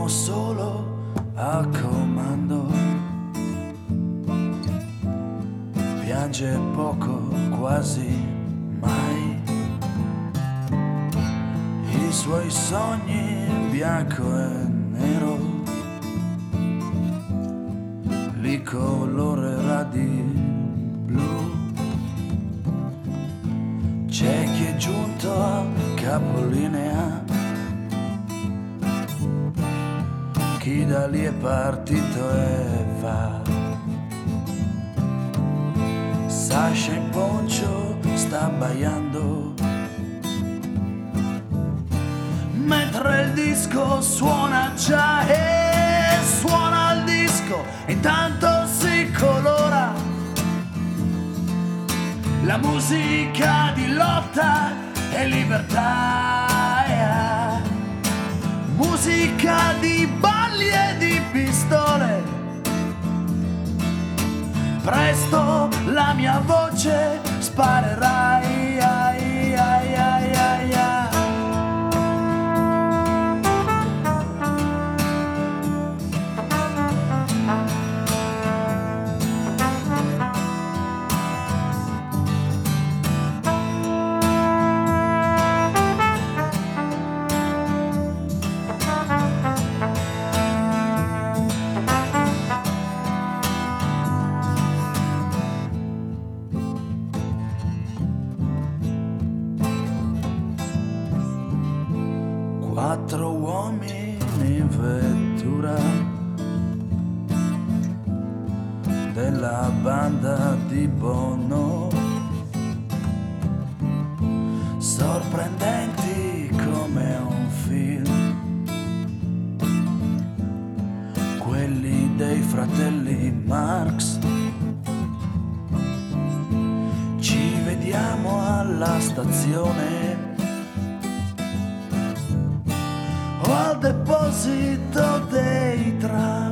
solo a comando, piange poco, quasi mai, i suoi sogni in bianco e nero li colorerà di blu. C'è chi è giunto al capolinea, chi da lì è partito e va. Sasha in poncio sta abbaiando, mentre il disco suona già e suona il disco, intanto si colora la musica di lotta e libertà, musica di balli e di pistole. Presto la mia voce sparerà. Quattro uomini in vettura della banda di Bono, sorprendenti come un film, quelli dei fratelli Marx. Ci vediamo alla stazione o al deposito dei tram.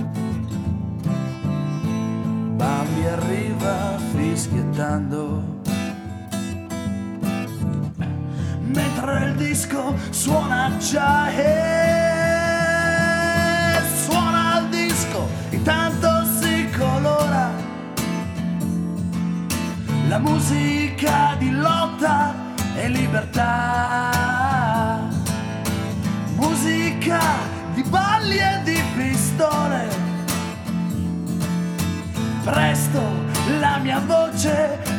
Bambi arriva fischiettando, mentre il disco suona già e suona il disco, intanto si colora la musica di lotta e libertà, musica di balli e di pistole. Presto la mia voce